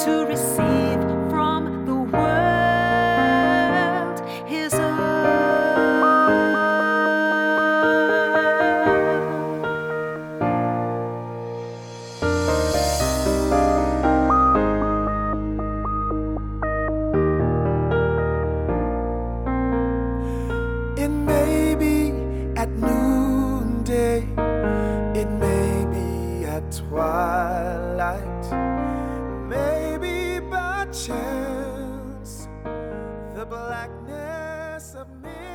to receive from the world His own. It may be at noonday, it may be at twilight, maybe by chance, the blackness of midnight.